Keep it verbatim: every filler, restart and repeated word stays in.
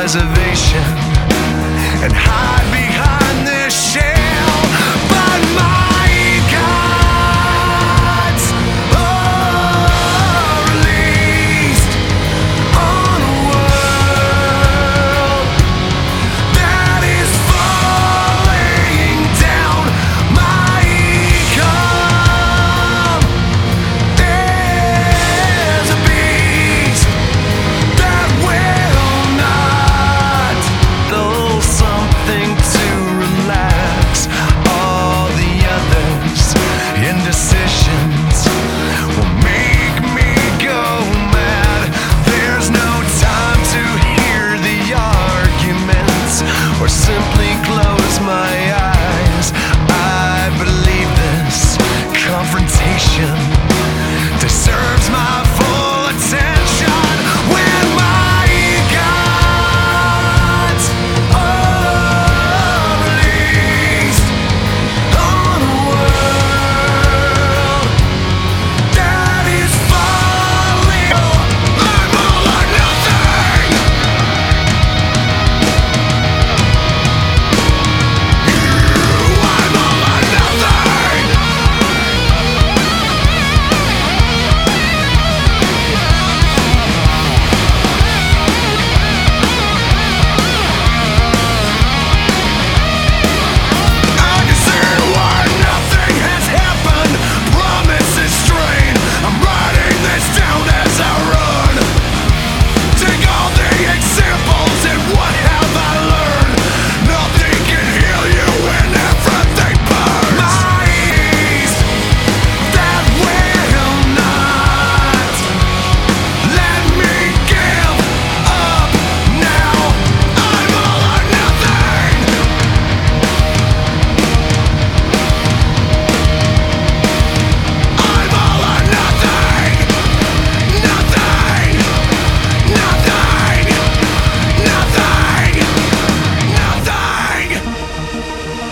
reservation and hide behind this shell. But my gods are released on a world that is falling down. My econ is a beast that will not know something to relax all the others. Indecisions will make me go mad. There's no time to hear the arguments or simply close my eyes. I believe this confrontation deserves my full attention. When my gods are released on a world that is falling, I'm all or nothing. I'm all or nothing. I can see why nothing has happened. Promises strain. I'm writing this down as I run. Take all the examples and what have I learned? Nothing can heal you when everything burns. My east that will not let me give up now. I'm all or nothing. I'm all or nothing. Nothing. Nothing. Nothing. Nothing.